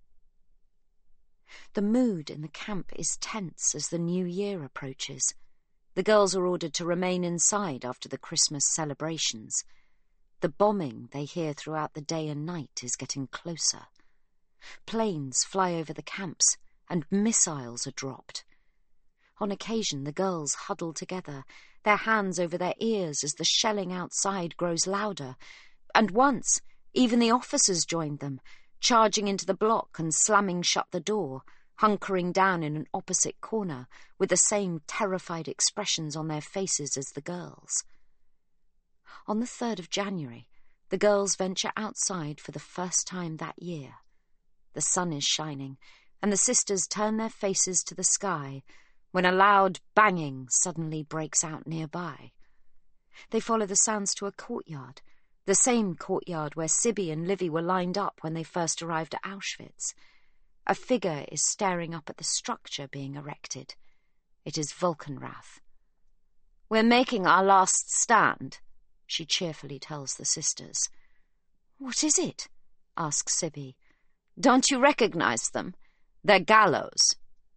The mood in the camp is tense as the new year approaches. The girls are ordered to remain inside after the Christmas celebrations. The bombing they hear throughout the day and night is getting closer. Planes fly over the camps, and missiles are dropped. On occasion, the girls huddle together, their hands over their ears as the shelling outside grows louder, and once even the officers joined them, charging into the block and slamming shut the door, hunkering down in an opposite corner with the same terrified expressions on their faces as the girls. On the third of January, the girls venture outside for the first time that year. The sun is shining, and the sisters turn their faces to the sky when a loud banging suddenly breaks out nearby. They follow the sounds to a courtyard, the same courtyard where Sibby and Livy were lined up when they first arrived at Auschwitz. A figure is staring up at the structure being erected. It is Vulcanrath. We're making our last stand, she cheerfully tells the sisters. What is it? asks Sibby. Don't you recognize them? They're gallows.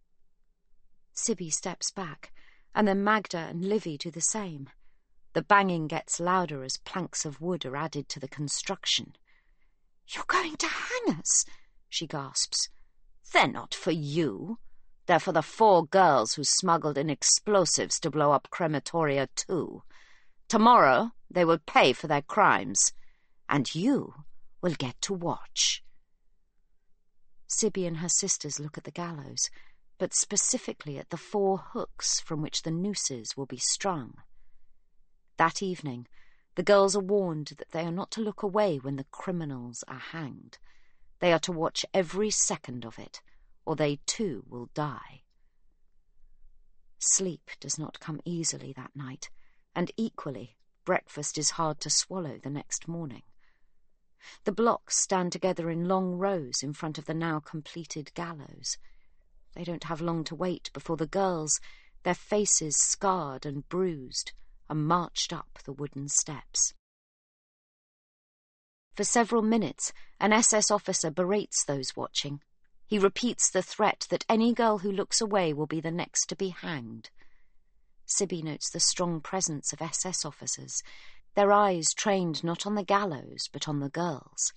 Sibby steps back, and then Magda and Livy do the same. The banging gets louder as planks of wood are added to the construction. You're going to hang us, she gasps. They're not for you. They're for the four girls who smuggled in explosives to blow up crematoria too. Tomorrow they will pay for their crimes, and you will get to watch. Sibby and her sisters look at the gallows, but specifically at the four hooks from which the nooses will be strung. That evening, the girls are warned that they are not to look away when the criminals are hanged. They are to watch every second of it, or they too will die. Sleep does not come easily that night, and equally, breakfast is hard to swallow the next morning. The blocks stand together in long rows in front of the now completed gallows. They don't have long to wait before the girls, their faces scarred and bruised, are marched up the wooden steps. For several minutes, an S S officer berates those watching. He repeats the threat that any girl who looks away will be the next to be hanged. Sibby notes the strong presence of S S officers, their eyes trained not on the gallows, but on the girls.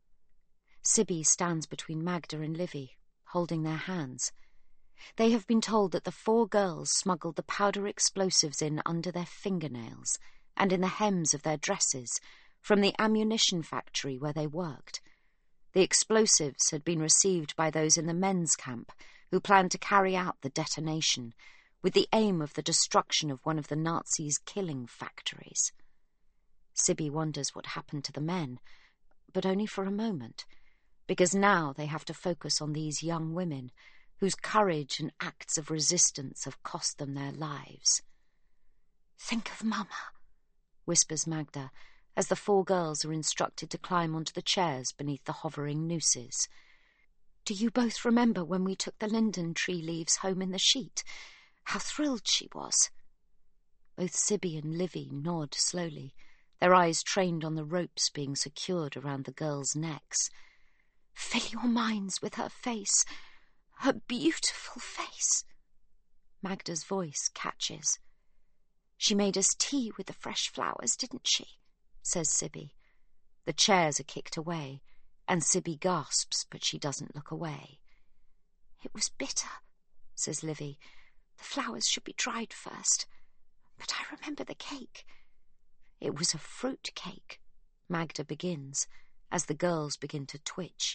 Sibby stands between Magda and Livy, holding their hands. They have been told that the four girls smuggled the powder explosives in under their fingernails and in the hems of their dresses from the ammunition factory where they worked. The explosives had been received by those in the men's camp who planned to carry out the detonation with the aim of the destruction of one of the Nazis' killing factories. Sibby wonders what happened to the men, but only for a moment, because now they have to focus on these young women whose courage and acts of resistance have cost them their lives. "Think of Mama," whispers Magda, as the four girls are instructed to climb onto the chairs beneath the hovering nooses. "Do you both remember when we took the linden tree leaves home in the sheet? How thrilled she was." Both Sibby and Livy nod slowly, their eyes trained on the ropes being secured around the girls' necks. "Fill your minds with her face, her beautiful face." Magda's voice catches. "She made us tea with the fresh flowers, didn't she?" says Sibby. The chairs are kicked away, and Sibby gasps, but she doesn't look away. "It was bitter," says Livy. "The flowers should be dried first. But I remember the cake." "It was a fruit cake," Magda begins, as the girls begin to twitch.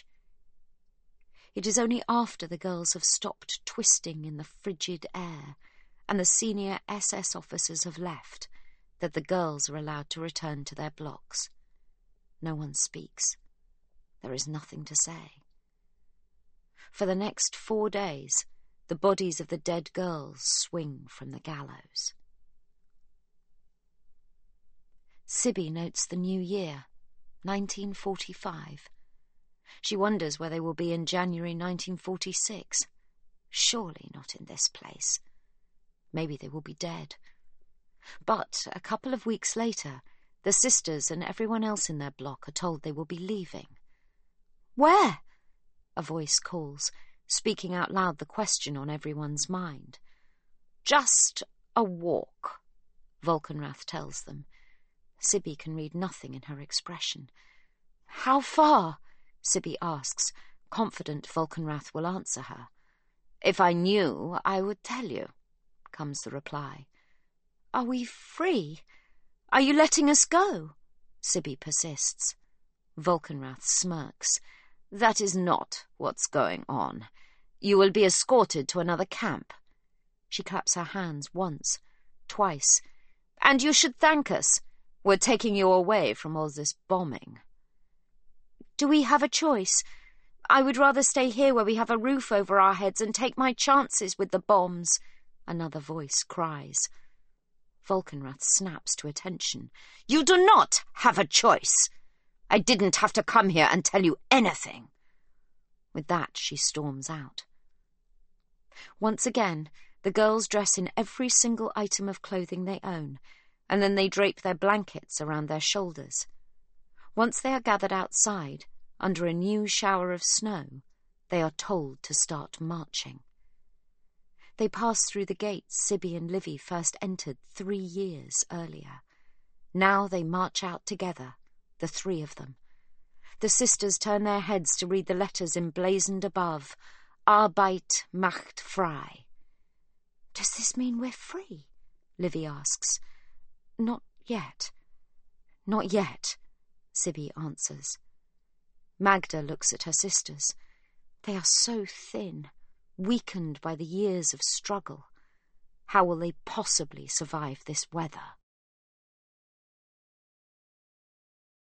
It is only after the girls have stopped twisting in the frigid air and the senior S S officers have left that the girls are allowed to return to their blocks. No one speaks. There is nothing to say. For the next four days, the bodies of the dead girls swing from the gallows. Sibby notes the new year, nineteen forty-five. She wonders where they will be in January nineteen forty-six. Surely not in this place. Maybe they will be dead. But a couple of weeks later, the sisters and everyone else in their block are told they will be leaving. "Where?" a voice calls, speaking out loud the question on everyone's mind. "Just a walk," Volkenrath tells them. Sibby can read nothing in her expression. "How far?" Sibby asks, confident Volkenrath will answer her. "If I knew, I would tell you," comes the reply. "Are we free? Are you letting us go?" Sibby persists. Volkenrath smirks. "That is not what's going on. You will be escorted to another camp." She claps her hands once, twice. "And you should thank us. We're taking you away from all this bombing." "Do we have a choice? I would rather stay here where we have a roof over our heads and take my chances with the bombs," another voice cries. Volkenrath snaps to attention. "You do not have a choice. I didn't have to come here and tell you anything." With that, she storms out. Once again, the girls dress in every single item of clothing they own, and then they drape their blankets around their shoulders. Once they are gathered outside, under a new shower of snow, they are told to start marching. They pass through the gates Sibby and Livy first entered three years earlier. Now they march out together, the three of them. The sisters turn their heads to read the letters emblazoned above, Arbeit macht frei. "Does this mean we're free?" Livy asks. "Not yet." "Not yet," Sibby answers. Magda looks at her sisters. They are so thin, weakened by the years of struggle. How will they possibly survive this weather?